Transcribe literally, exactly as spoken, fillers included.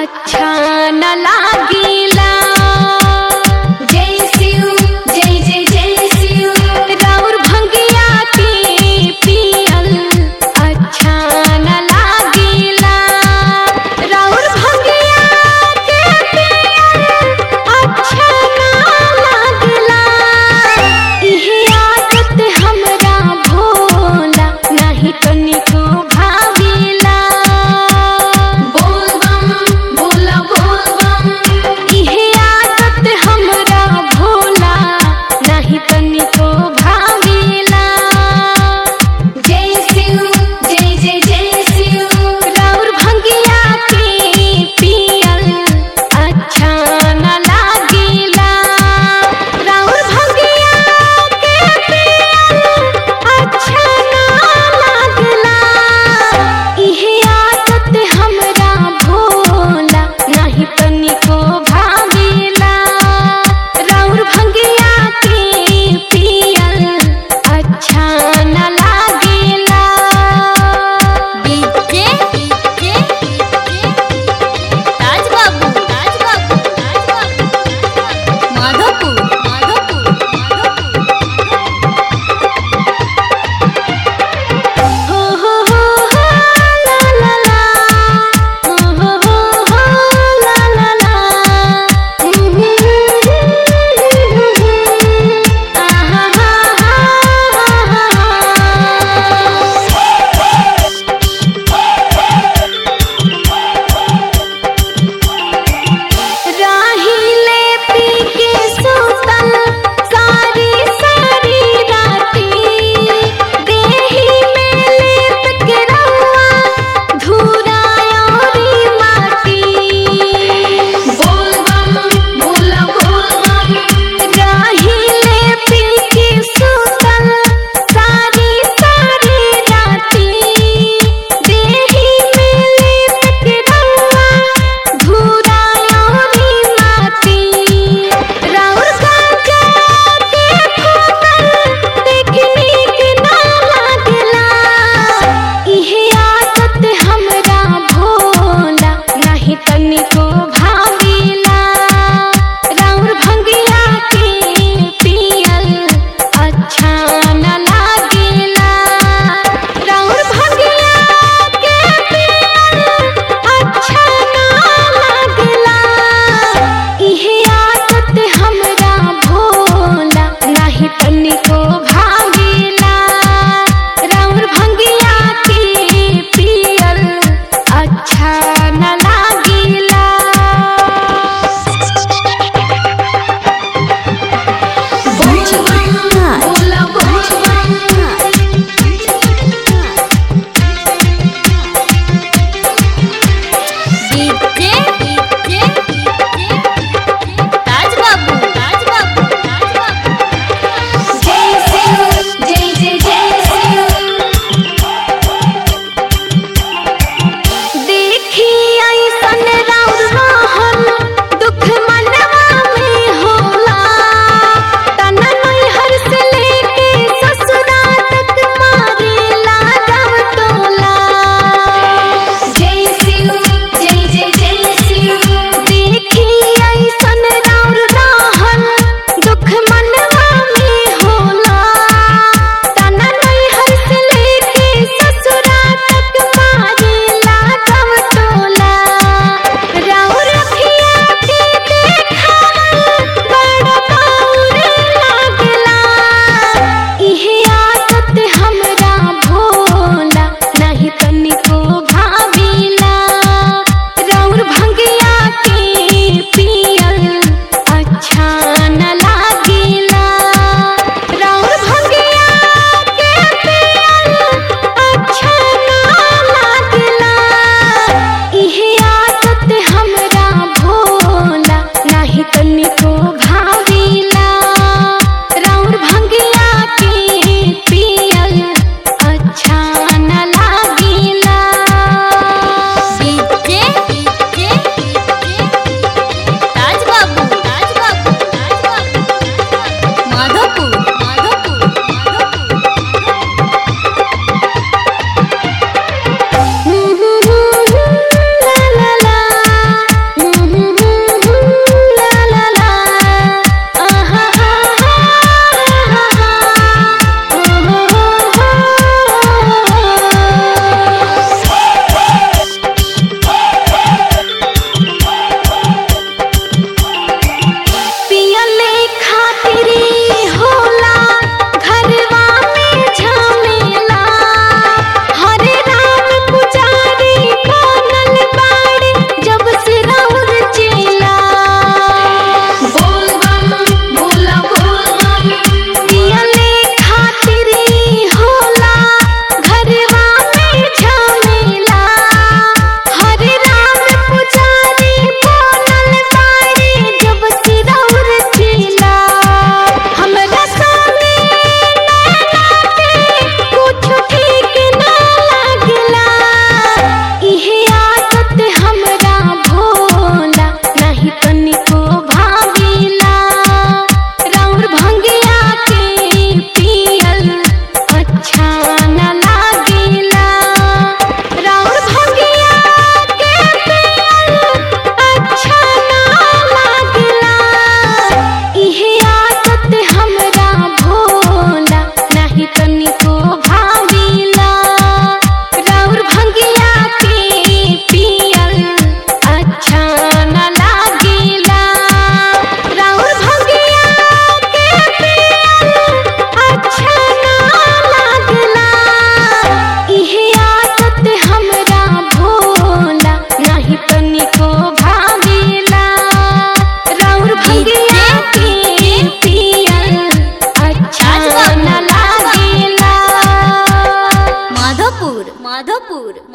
अच्छा न लागिला। जय शिव जय जय जय शिव। राउर भंगिया के पियल अच्छा न लागिला। राउर भंगिया के पियल अच्छा न लागिला। इहे आदत हमरा भोला नहीं तनिको भाविला। बोल बम बोला बोल बम। इहे आदत हमरा भोला नहीं तनिको भाविला। जय शिव जय जय जय शिव। राउर भंगिया के पियल अच्छा न लागिला। राउर भंगिया के पियल अच्छा न लागिला। इहे आदत हमरा भोला नहीं तनिको भाविला। राउर भंगिया के पियल अच्छा न लागिला। डीजे डीजे ताज बाबू ताज बाबू ताज बाबू माधोपुर माधोपुर हो हो हो हो ला ला ला। हो हो हो हो ला ला ला। आहा हा हा राहिले पी के सुतल सारी सारी राती। देही में लेप के रहुआ धूरा औरी माटी। बोल बम बोला बोल बम। राहिले पी के सुतल सारी सारी राती। देही में लेप के रहुआ धूरा औरी माटी। राउर गांजा के फूकल देखनी के ना लागला। इहे आदत हमरा भोला नहीं तनिको